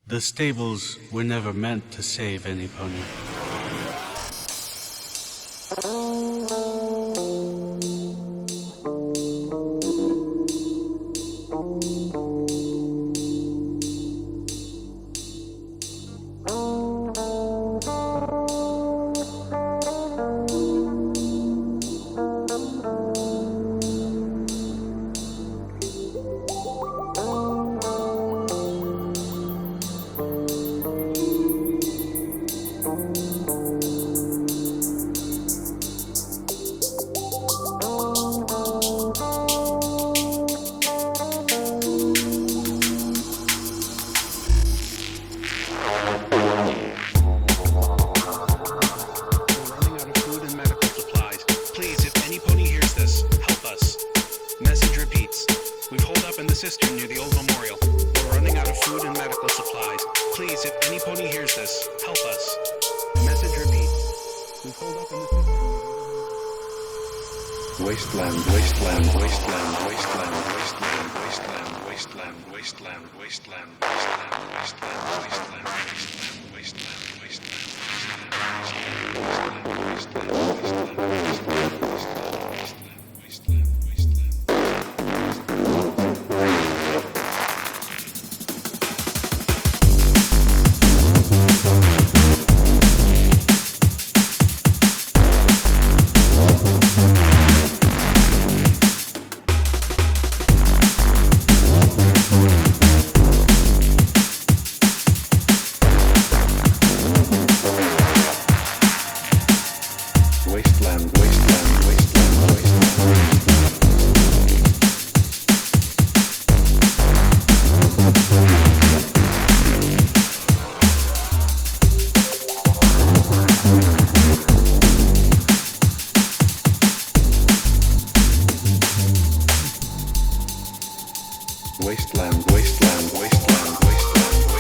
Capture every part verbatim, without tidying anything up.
The stables were never meant to save any pony. Cistern near the old memorial. We're running out of food and medical supplies. Please, if any pony hears this, help us. Message repeats. We've holed up in the cistern. Wasteland, wasteland, wasteland, wasteland, wasteland, wasteland, wasteland, wasteland, wasteland, wasteland, wasteland, wasteland, wasteland, wasteland, wasteland, wasteland, wasteland, wasteland, wasteland, wasteland. Wasteland, wasteland, wasteland, wasteland, wasteland,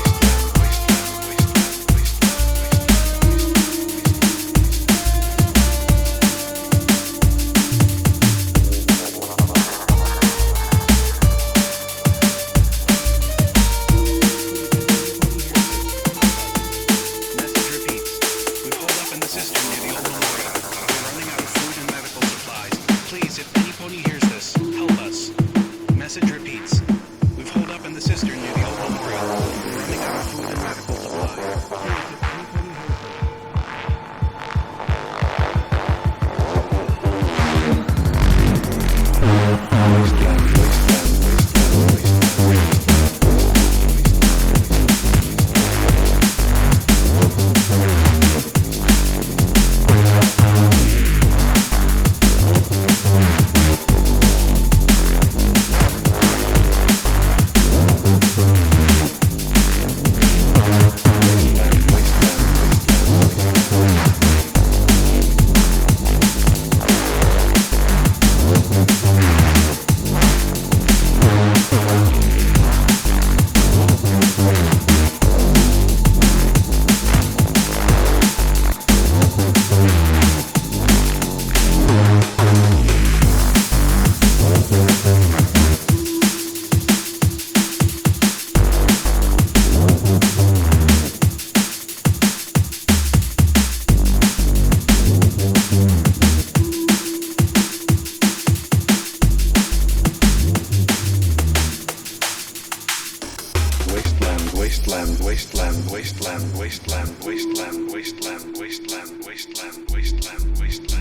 Message repeats. We've holed up in the cistern near the old memorial. We're running out of food and medical supplies. Please, if any pony hears this, help us. Message repeats. We've holed up in the cistern near the old memorial. We're running out of food and medical supplies. Please, if any pony hears this. Wasteland, wasteland, wasteland, wasteland, wasteland, wasteland, wasteland, wasteland, wasteland, wasteland, wasteland.